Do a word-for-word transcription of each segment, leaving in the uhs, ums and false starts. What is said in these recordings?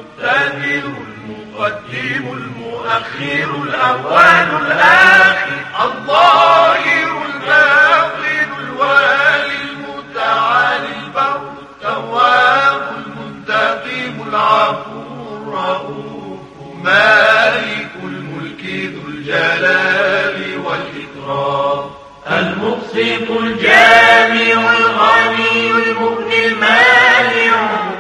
المقتدر المقدم المؤخر الأول الآخر الظاهر الباطن الوالي المتعالي البر التواب المنتقم العفو الرؤوف مالك الملك ذو الجلال والإكرام المقسط الجامع الغني المغني المانع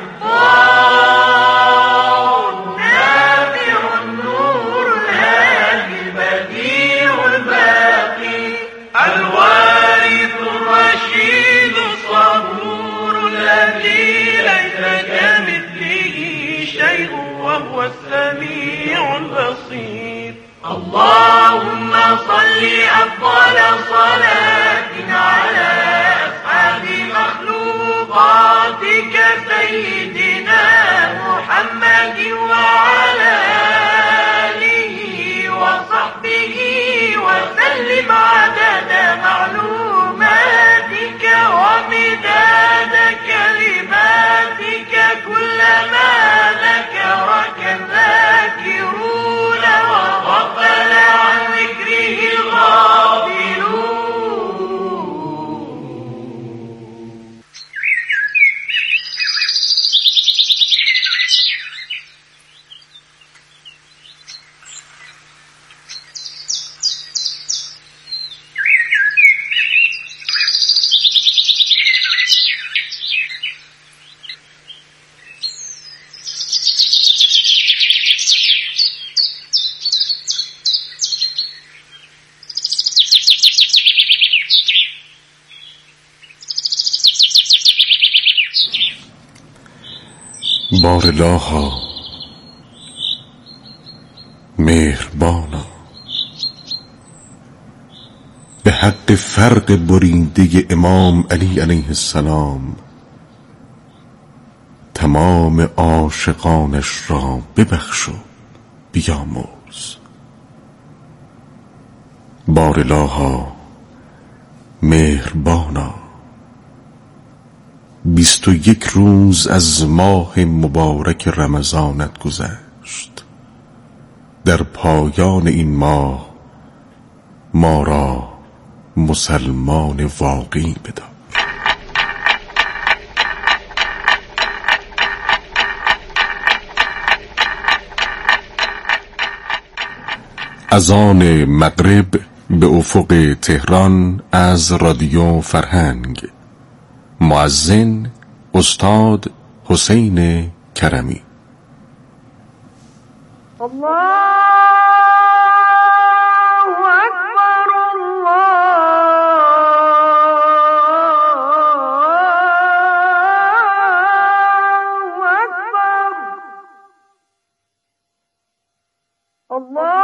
الضار النافع النور الهادي البديع الباقي الوارث الرشيد الصبور الذي ليس كمثله شيء وهو السميع البصير. اللهم صل أفضل صلاة على أسعد مخلوقاتك سيدنا محمد وعلى آله وصحبه وسلم عدد معلوماتك ومداد كلماتك كلما ذكرك الذاكرون وغفل عن ذكره الغافلون. باراللها مهربانا به حق فرق بریده امام علی علیه السلام تمام عاشقانش را ببخش و بیامرز. باراللها مهربانا بیست و یک روز از ماه مبارک رمضانت گذشت. در پایان این ماه ما را مسلمان واقعی بدار. اذان مغرب به افق تهران از رادیو فرهنگ. مؤذن استاد حسین کرمی. الله اکبر الله اکبر الله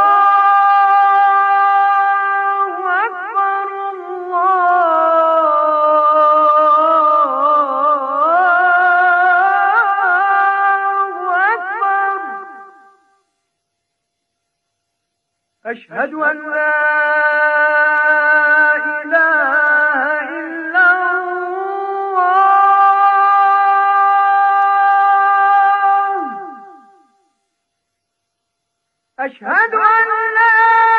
أشهد أن لا إله إلا الله أشهد أن لا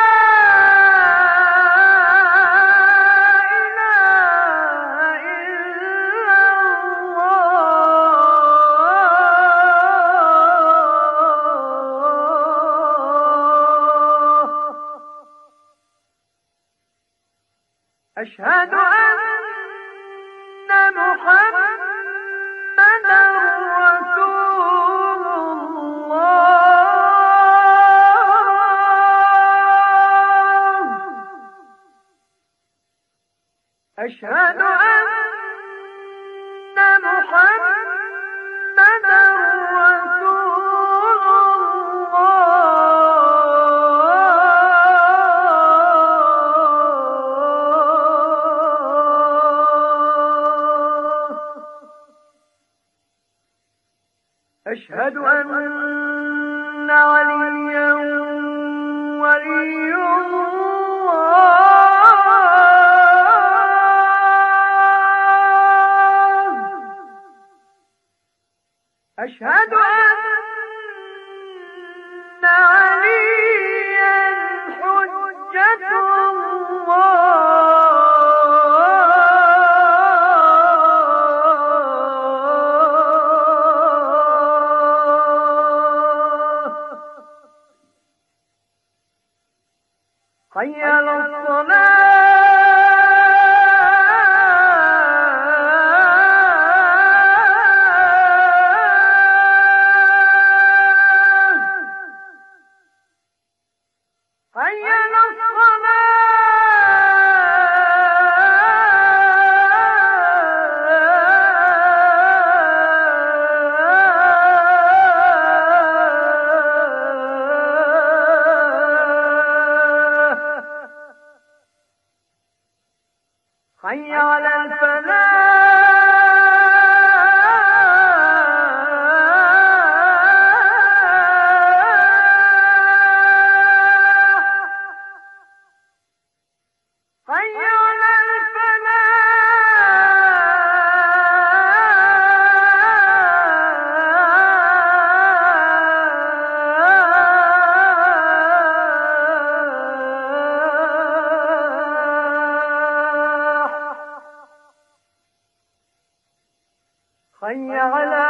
إله إلا الله أشهد أن محمدا رسول الله أشهد أن محمدا رسول الله أشهد أن عليا ولي الله أشهد أن عليا حجة الله حي على حي على الفلاح حي على حي على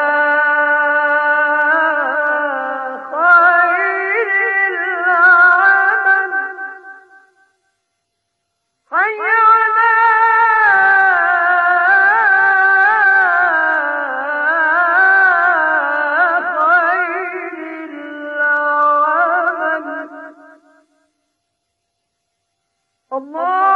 خير العمل حي على خير العمل الله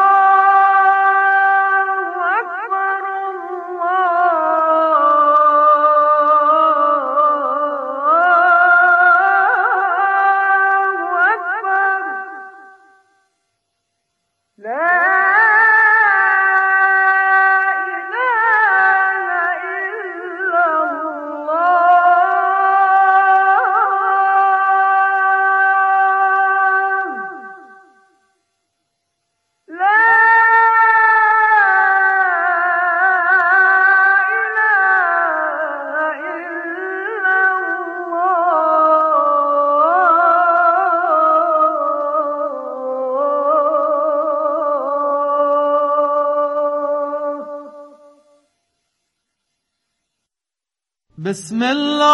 بسم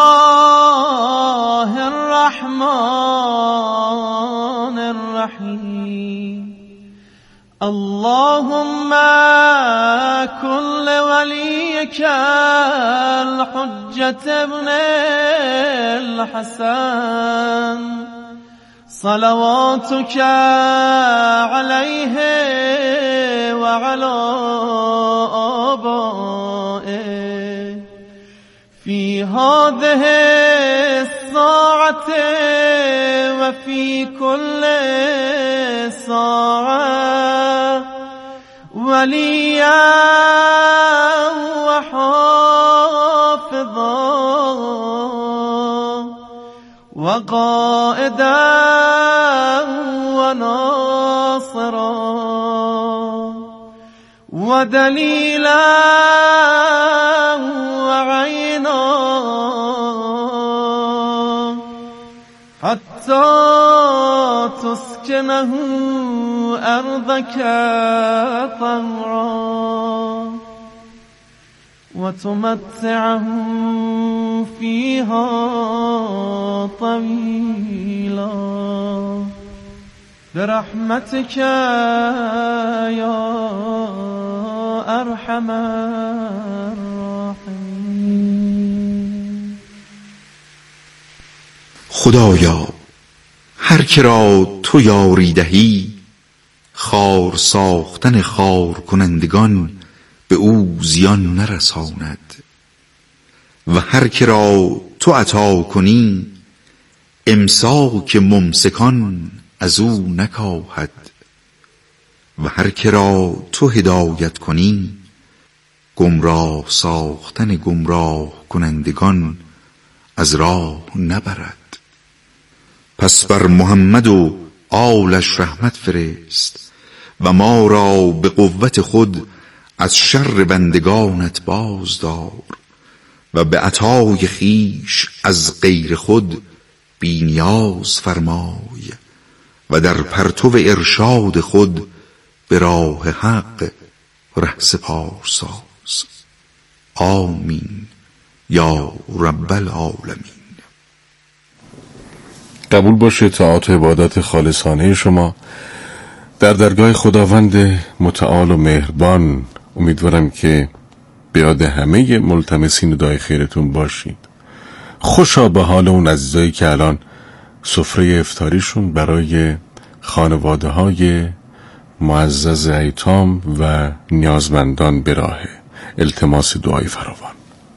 الله الرحمن الرحيم اللهم كن لوليك الحجة ابن الحسن صلواتك عليه وعلى آبائه في هذه الساعة وفي كل ساعة وليا وحافظا وقائدا وناصرا ودليلا وعينا حتى تسكنه أرضك طهرا وتمتعه فيها طويلا برحمتك يا أرحم الراحمين. خدایا هر که را تو یاری دهی خار ساختن خار کنندگان به او زیان نرساند و هر که را تو عطا کنی امساک ممسکان از او نکاهد و هر که را تو هدایت کنی گمراه ساختن گمراه کنندگان از راه نبرد. پس بر محمد و آلش رحمت فرست و ما را به قوت خود از شر بندگانت باز دار و به عطای خیش از غیر خود بی نیاز فرمای و در پرتو ارشاد خود به راه حق ره سپار ساز. آمین یا رب العالمین. قبول باشه طاعات و عبادت خالصانه شما در درگاه خداوند متعال و مهربان. امیدوارم که به یاد همه ملتمسین و دعای خیرتون باشید. خوشا به حال اون عزیزایی که الان سفره افطاریشون برای خانواده های معزز ایتام و نیازمندان به راهه. التماس دعای فراوان.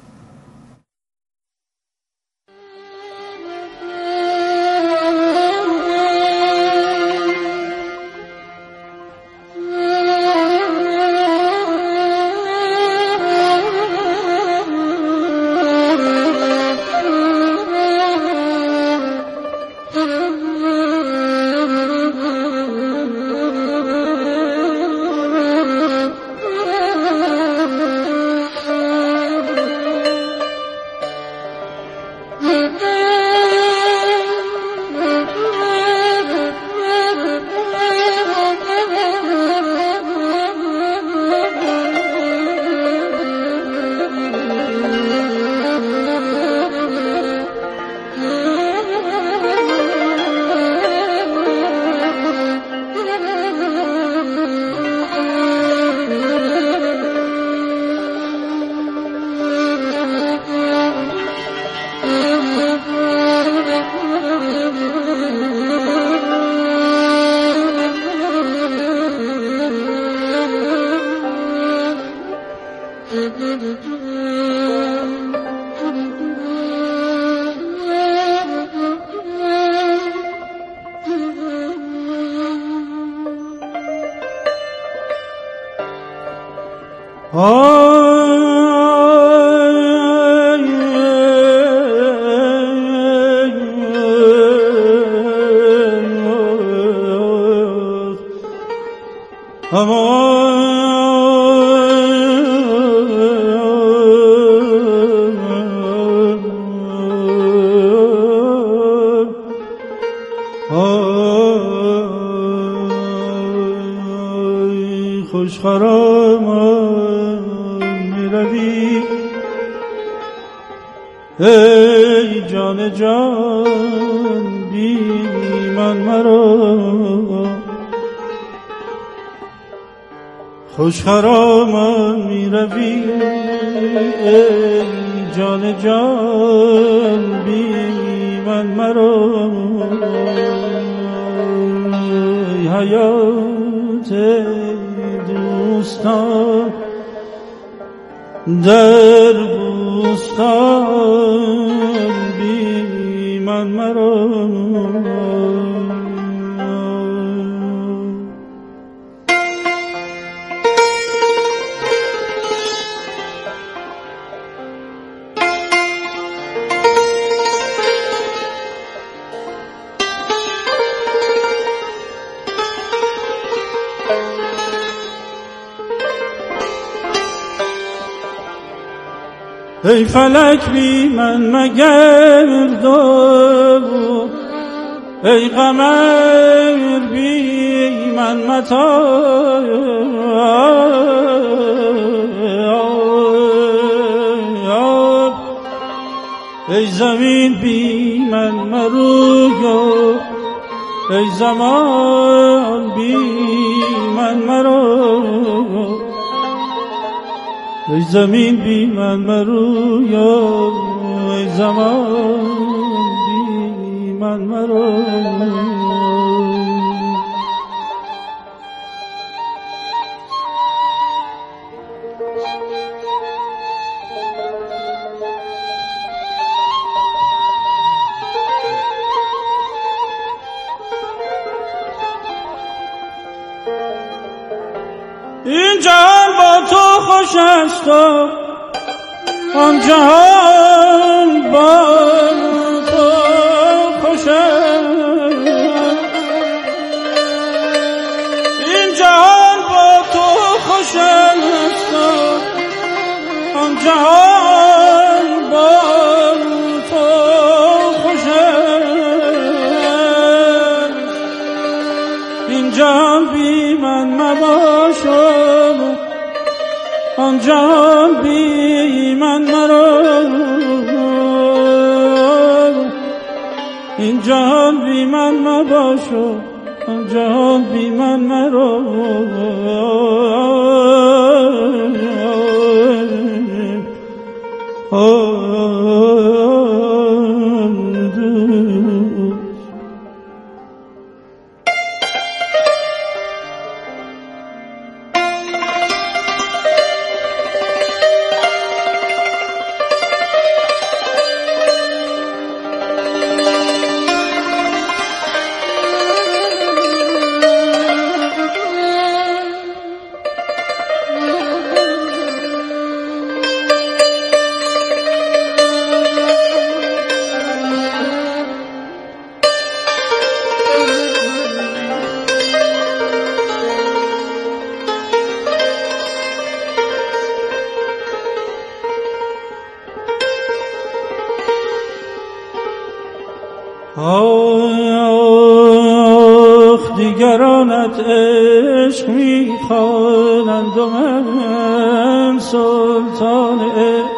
خوش خرامان میروی ای جان جان بی من مرا. خوش خرامان میروی ای جان جان بی من مرا. ای حیات دوستان در بوستان بی من مرا. ای فلک بی من مگر دو، ای قمر بی من متا. ای زمین بی من مرویا، ای زمان بی من مرا. ای زمین بی من مرویا، ای زمان بی من مرا. این جهان با تو خوش است و آن جهان با تو خوش است. این جهان با تو خوش است و آن جهان با تو خوش است. جهان بی من مرو، این جهان بی من مباشو، این جهان بی من مرو. آخ دیگرانت عشق میخوانند و من سلطان عشق،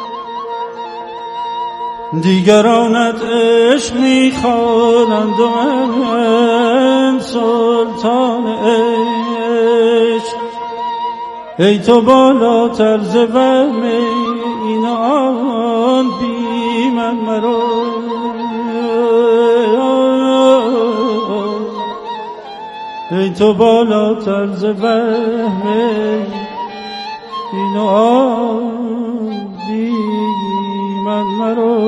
دیگرانت عشق میخوانند و من سلطان عشق. ای تو بالاتر ز وهم این آن بی من مرو، ای تو بالاتر ز وهم این آن بی من مرو.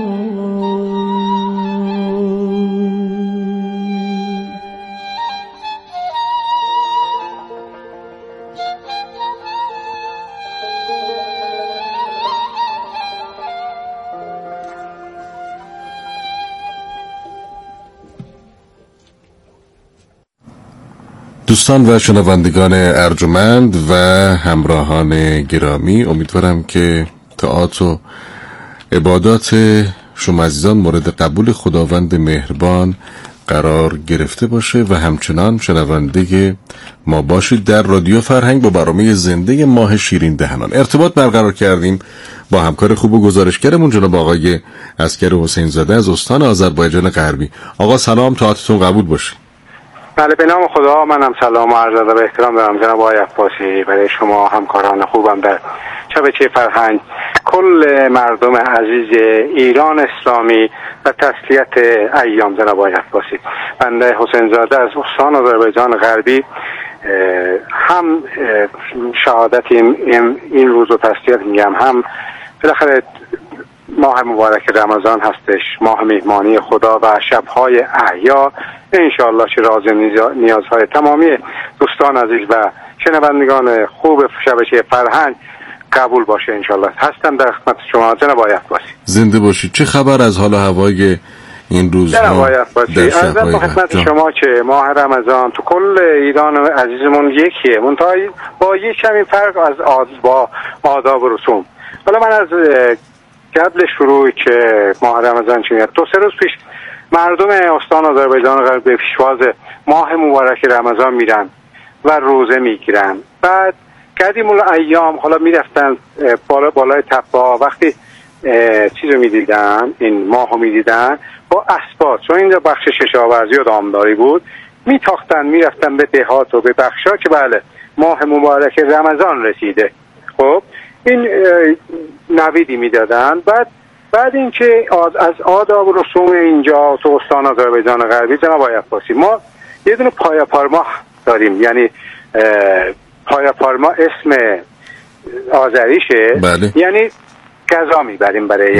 دوستان و شنوندگان ارجمند و همراهان گرامی، امیدوارم که طاعات و عبادات شما عزیزان مورد قبول خداوند مهربان قرار گرفته باشه و همچنان شنونده ما باشید در رادیو فرهنگ با برنامه زنده ماه شیرین دهنان. ارتباط برقرار کردیم با همکار خوب و گزارشگرمون جناب آقای عسکر حسین زاده از استان آذربایجان غربی. آقا سلام، طاعتتون قبول باشه. بله، به نام خدا. منم سلام و عرض ادب و احترام دارم جناب آقای عباسی برای شما همکاران خوبم در شبکه فرهنگ، کل مردم عزیز ایران اسلامی و تسلیت ایام. جناب آقای عباسی، بنده حسین زاده از استان آذربایجان غربی هم شهادت این, این روز و تسلیت میگم، هم بالاخره ماه مبارک رمضان هستش، ماه مهمانی خدا و شبهای احیا. انشاءالله که راز نیازهای تمامی دوستان عزیز و شنوندگان خوب شبکه فرهنگ قبول باشه انشاءالله. هستم در خدمت شما جناب آقای عباسی. زنده باشید. چه خبر از حال هوای این روزها جناب آقای عباسی؟ عرضم به خدمت شما که ماه رمضان تو کل ایران عزیزمون یکیه، منتها با یک کمی فرق از آد با آداب و رسوم. حالا من از قبل شروع که ماه رمضان چه دو سه روز پیش مردم استان آذربایجان غربی به پیشواز ماه مبارک رمضان میرن و روزه میگیرن. بعد قدیم الایام حالا میرفتن بالا بالای تپه، وقتی چیزو میدیدن، این ماهو میدیدن، با اسباب، چون اینجا بخش کشاورزی و دامداری بود، میتاختن میرفتن به دهات و به بخشا که بله ماه مبارک رمضان رسیده. خب این نویدی میدادن. بعد بعد اینکه از آداب و رسوم اینجا تو استان آذربایجان غربی جناب آقای عباسی، ما یه دونه پایا پارما داریم، یعنی پایا پارما اسم آذریشه. بله. یعنی غذا میبریم برای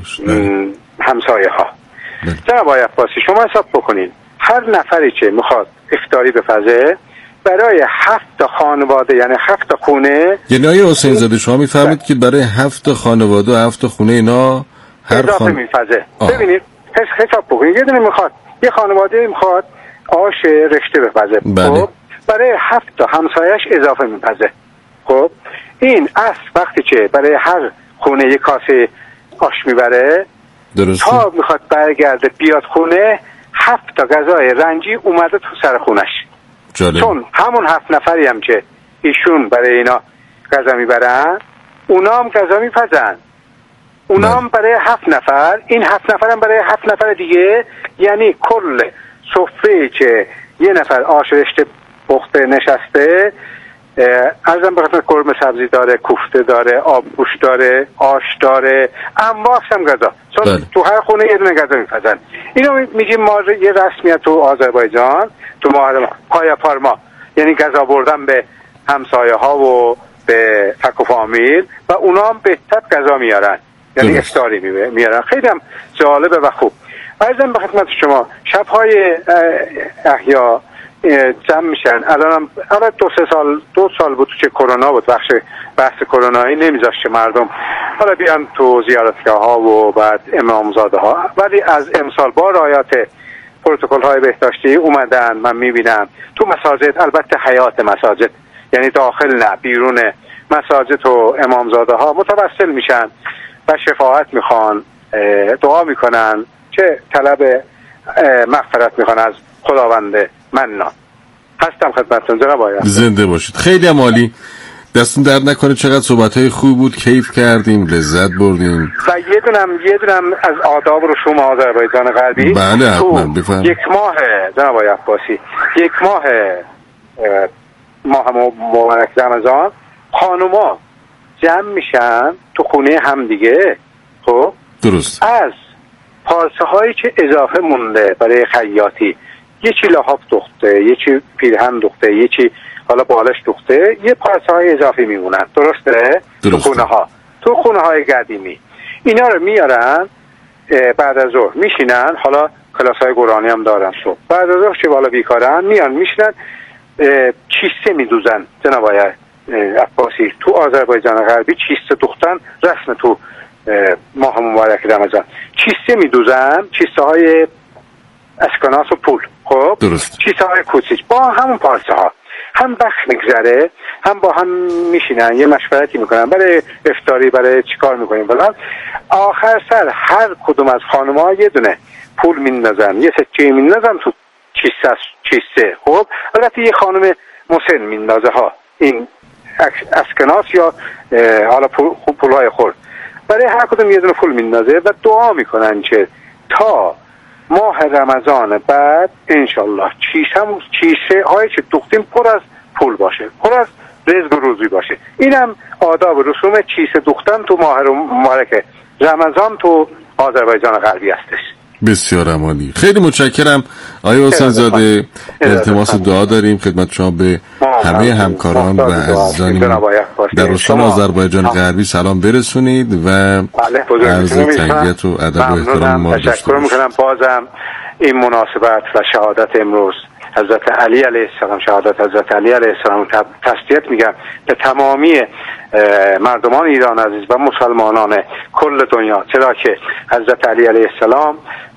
همسایه ها. بله. جناب آقای عباسی شما حساب بکنین هر نفری که میخواد افطاری بپزه برای هفت خانواده، یعنی هفت خونه، یعنی آقای حسین زاده شما میفهمید که برای هفت خانواده و هفت خونه اینا هر اضافه خان... میپزه. ببینید حساب بکنید، یه دونه میخواد، یه خانواده میخواد آش رشته بپزه. بله. خب برای هفت تا همسایش اضافه میپزه. خب این اصل وقتی که برای هر خونه یک کاسه آش میبره، درسته، تا میخواد برگرده بیاد خونه، هفت تا غذای رنجی اومده تو سر خونش. جالب. چون همون هفت نفری هم که ایشون برای اینا غذا میبرن، اونا هم غذا میپزن، اونا هم برای هفت نفر، این هفت نفر هم برای هفت نفر دیگه. یعنی کل سفره که یه نفر آش رشته پخته نشسته، ارزم بخاطر قرمه سبزی داره، کوفته داره، آبگوش داره، آش داره، انواع هم غذا، چون بله. تو هر خونه یه دونه غذا میپزن. اینو میگیم ما یه رسمیت تو آذربایجان، تو ماه پایا پارما، یعنی غذا بردن به همسایه ها و به فک و فامیل، و اونا هم به تب غذا میارن، یعنی افطاری میارن. خیلی هم جالبه و خوب. عرضم به خدمت شما، شب‌های احیا جمع میشن. الان هم الان دو سه سال دو سال بود که کرونا بود، بخش بحث کرونایی نمیذاشت مردم حالا بیان تو زیارتگاه ها و بعد امامزاده ها، ولی از امسال با رعایت پروتکل های بهداشتی اومدن. من میبینم تو مساجد، البته حیات مساجد، یعنی داخل نه، بیرون مساجد و امامزاده ها متوسل میشن و شفاعت میخوان، دعا میکنن، چه طلب مغفرت میخوان از خداوند منان. هستم خدمتتون جناب آقای. زنده باشید. خیلی عالی، دستون درد نکنه. چقدر صحبت‌های خوب بود، کیف کردیم، لذت بردیم. و یه دونم یه دونم از آداب و رسوم آذربایجان غربی. بله حتما بفرمایید. یک ماه جناب آقای عباسی، یک ماه ماه مبارک رمضان، خانوما جمع میشن تو خونه هم دیگه. خب درست. از پارچه هایی که اضافه مونده برای خیاطی، یه چی لحاف دوخته، یه چی پیرهن دوخته، یه چی حالا بالش دوخته، یه پارچه های اضافی میمونن. درسته؟ درسته. تو خونه ها، تو خونه های قدیمی اینا رو میارن، بعد از ظهر میشینن. حالا کلاس های قرآنی هم دارن. صبح بعد از ظهر که بالا بیکارن میان میشینن، چیسته میدوزن. جناب آقای عباسی، تو آذربایجان غربی چیسته دوختن رسم تو ماه مبارک رمضان. چیسته میدوزن، چیسته های اسکناس و پول. خب درست. چیسته های کوچیک با همون پارچه ها، هم وقت میگذره، هم با هم میشینن یه مشورتی میکنن برای افطاری، برای چیکار میکنیم. بلند آخر سر هر کدوم از خانم‌ها یه دونه پول میندازن، یه سکه میندازن تو چیسته چیسته. خب البته یه خانم مسن میندازه ها این اسکناس یا حالا پول پولهای خورد، برای هر کدوم یه دونه پول میندازه و دعا میکنن که تا ماه رمضان بعد انشالله چیسه چیسه هایی که دوختیم پر از پول باشه، پر از رزق و روزی باشه. اینم آداب و رسوم چیسه دوختن تو ماه مبارک رمضان تو آذربایجان غربی هستش. بسیار عالی. خیلی متشکرم آقای حسین زاده. التماس دعا داریم خدمت شما به همه همکاران و عزیزانی در استان آذربایجان غربی سلام برسونید و عرض تحیت و ادب و احترام ما داشته تشکر میکنم. بازم این مناسبت و شهادت امروز حضرت علی علیه السلام، شهادت حضرت علی علیه السلام، تسلیت میگم به تمامی مردمان ایران عزیز و مسلمانان کل دنیا، چرا که حضرت علی علیه السلام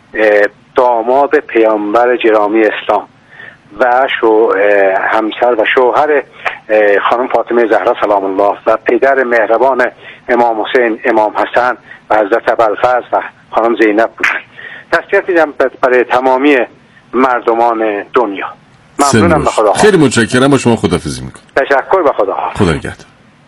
داماد پیامبر گرامی اسلام و شو همسر و شوهر خانم فاطمه زهرا سلام الله و پدر مهربان امام حسین، امام حسن و حضرت ابوالفضل و خانم زینب بودند. تسلیت میگم برای تمامی مردمان دنیا. ممنونم. به خدا. خیلی متشکرم. با شما خداحافظی میکنم. تشکر. به خدا. خدا نگهدار.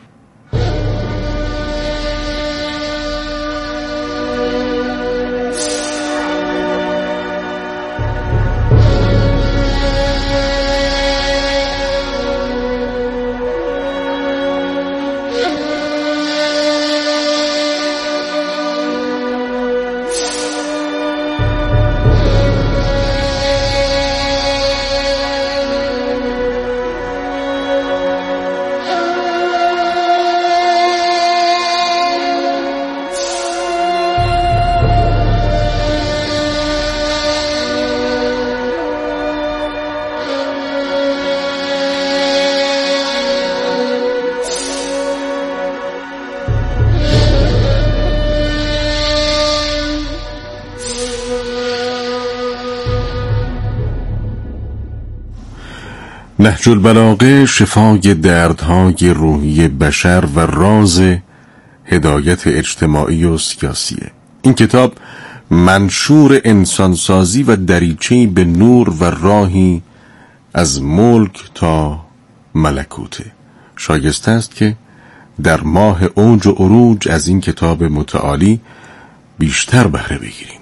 نهج البلاغه شفای دردهای روحی بشر و راز هدایت اجتماعی و سیاسیه. این کتاب منشور انسانسازی و دریچه‌ای به نور و راهی از ملک تا ملکوته. شایسته است که در ماه اوج و عروج از این کتاب متعالی بیشتر بهره بگیریم.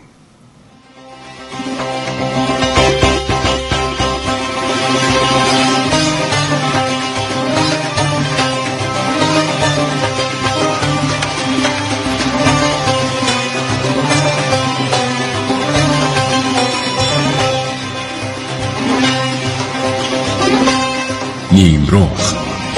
نیمرخ.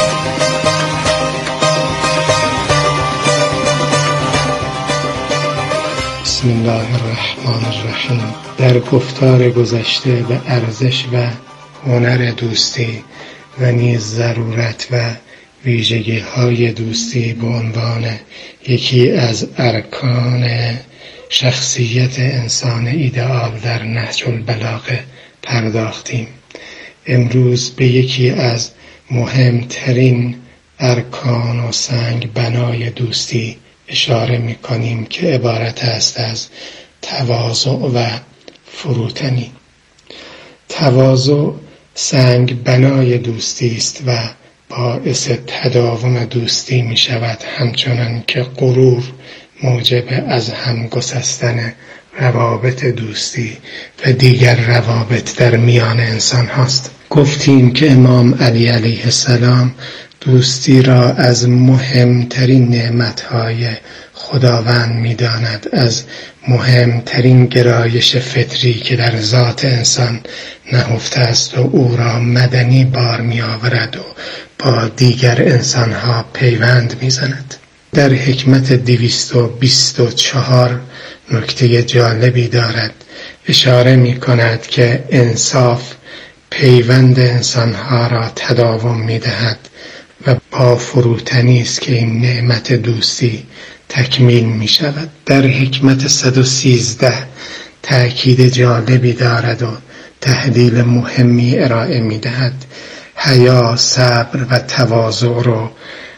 بسم الله الرحمن الرحیم. در گفتار گذشته به ارزش و هنر دوستی و نیز ضرورت و ویژگی های دوستی به عنوان یکی از ارکان شخصیت انسان ایدئال در نهج البلاغه پرداختیم. امروز به یکی از مهمترین ارکان و سنگ بنای دوستی اشاره می کنیم که عبارت است از تواضع و فروتنی. تواضع سنگ بنای دوستی است و باعث تداوم دوستی می شود، همچنان که غرور موجب از هم گسستن روابط دوستی و دیگر روابط در میان انسان هاست. گفتیم که امام علی علیه السلام دوستی را از مهمترین نعمتهای خداوند می داند، از مهمترین گرایش فطری که در ذات انسان نهفته است و او را مدنی بار می آورد و با دیگر انسانها پیوند می زند. در حکمت دویست و بیست و چهار نکته جالبی دارد. اشاره می کند که انصاف پیوند انسانها را تداوم می دهد و با فروتنی است که این نعمت دوستی تکمیل می شود. در حکمت صد و سیزده تأکید جالبی دارد و تحلیل مهمی ارائه می دهد. حیا، صبر و تواضع رو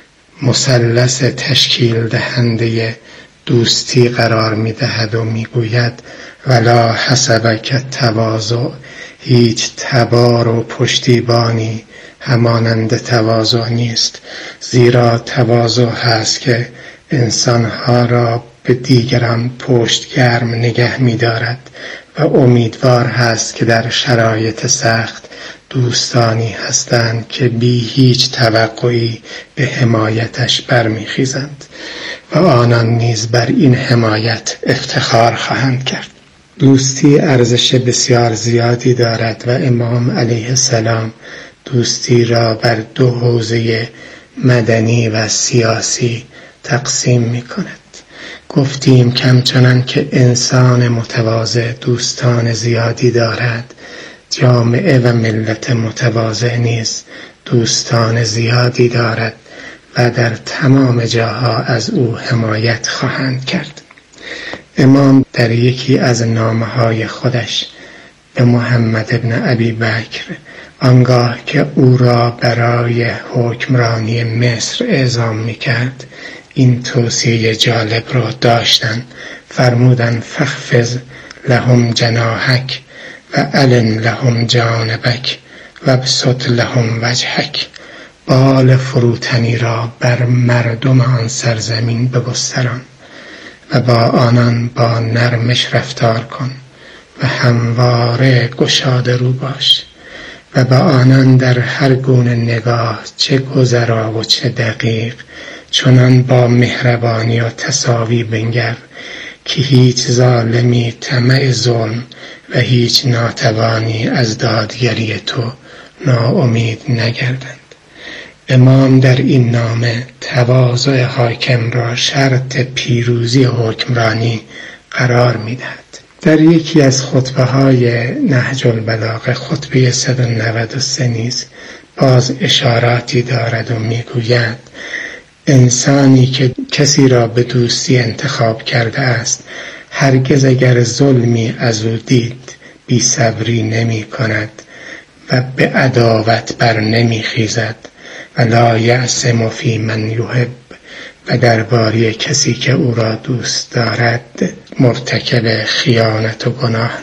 مثلث تشکیل دهنده دوستی قرار می دهد و می گوید ولا حسبک تواضع، هیچ تبار و پشتیبانی همانند تواضع نیست، زیرا تواضع هست که انسانها را به دیگران پشت گرم نگه می دارد و امیدوار هست که در شرایط سخت دوستانی هستند که بی هیچ توقعی به حمایتش برمیخیزند و آنان نیز بر این حمایت افتخار خواهند کرد. دوستی ارزش بسیار زیادی دارد و امام علیه السلام دوستی را بر دو حوزه مدنی و سیاسی تقسیم می کند. گفتیم که همچنان که انسان متواضع دوستان زیادی دارد، جامعه و ملت متواضع نیز دوستان زیادی دارد و در تمام جاها از او حمایت خواهند کرد. امام در یکی از نامه‌های خودش به محمد ابن ابی بکر آنگاه که او را برای حکمرانی مصر اعزام می‌کرد این توصیه جالب را داشتند. فرمودند فخفض لهم جناحک و علن لهم جانبک و بسط لهم وجهک. بال فروتنی را بر مردم آن سرزمین بگستران و با آنان با نرمش رفتار کن و همواره گشاده رو باش و با آنان در هر گونه نگاه چه گذرا و چه دقیق چنان با مهربانی و تساوی بنگر که هیچ ظالمی طمع ظلم و هیچ ناتوانی از دادگری تو ناامید نگردند. امام در این نامه تواضع حاکم را شرط پیروزی حکمرانی قرار می‌دهد. در یکی از خطبه های نهج البلاغه، خطبه صد و نود و سه نیز باز اشاراتی دارد و میگوید انسانی که کسی را به دوستی انتخاب کرده است هرگز اگر ظلمی از او دید بی صبری نمی کند و به عداوت بر نمی خیزد و لا یعصم فی من یحب و درباره کسی که او را دوست دارد مرتکب خیانت و گناه